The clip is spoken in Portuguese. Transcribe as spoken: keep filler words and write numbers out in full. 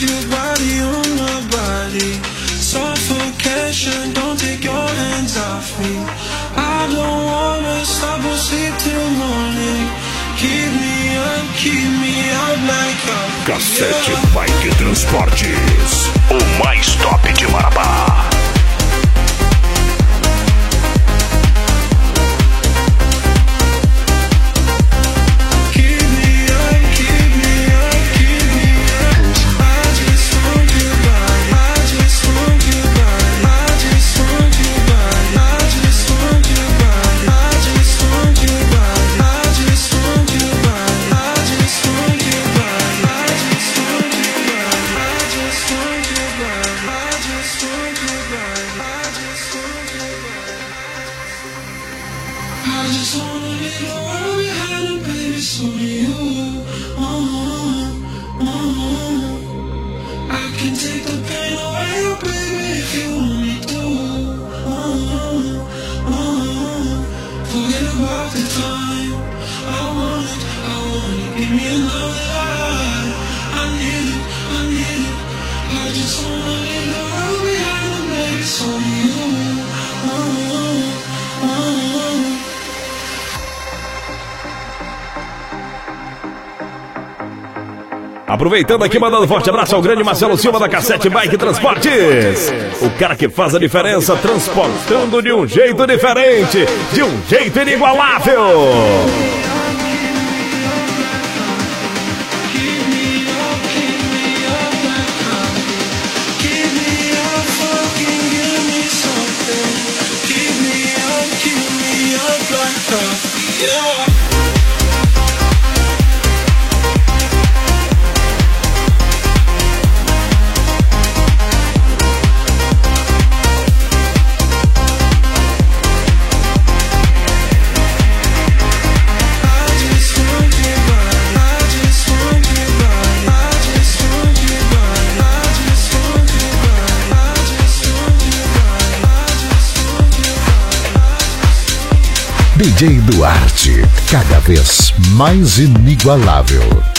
your body on my body. Suffocation, don't take your hands off me. I don't wanna stop or sleep till morning. Keep me up, keep me up like a Cassete Bike Transportes, o mais top de Marabá. Aproveitando aqui, mandando um forte abraço ao grande Marcelo Silva da Cassete Bike Transportes. O cara que faz a diferença transportando de um jeito diferente, de um jeito inigualável. D J Duarte, cada vez mais inigualável.